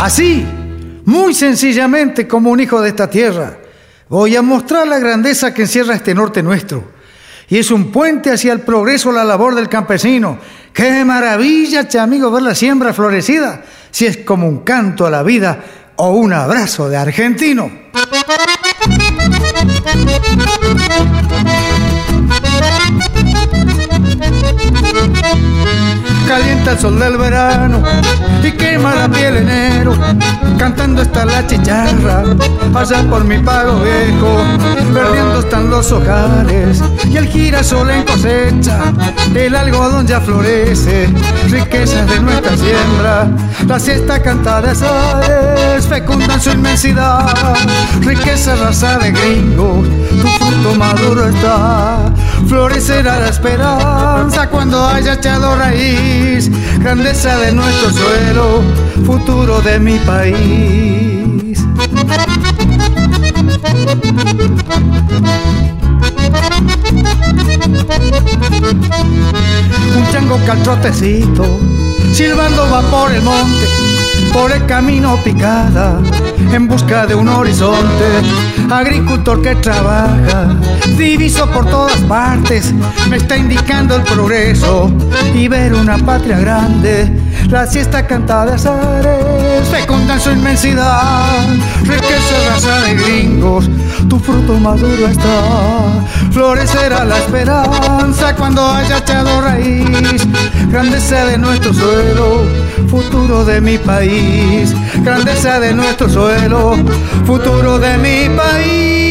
Así, muy sencillamente como un hijo de esta tierra, voy a mostrar la grandeza que encierra este norte nuestro. Y es un puente hacia el progreso, la labor del campesino. ¡Qué maravilla, che amigo, ver la siembra florecida! Si es como un canto a la vida o un abrazo de argentino. Calienta el sol del verano y quema la piel enero, cantando está la chicharra, allá por mi pago viejo, perdiendo están los hogares y el girasol en cosecha, el algodón ya florece, riquezas de nuestra siembra, la siesta canta de azares, fecunda en su inmensidad, riqueza raza de gringos, tu fruto maduro está, florecerá la esperanza cuando haya echado raíz, grandeza de nuestro suelo, futuro de mi país. Un chango caltrotecito, silbando va por el monte, por el camino picada, en busca de un horizonte. Agricultor que trabaja, diviso por todas partes, me está indicando el progreso y ver una patria grande. La siesta canta de azares, fecunda en su inmensidad, riqueza raza de gringos, tu fruto maduro está, florecerá la esperanza cuando haya echado raíz, grandeza de nuestro suelo, futuro de mi país, grandeza de nuestro suelo, futuro de mi país.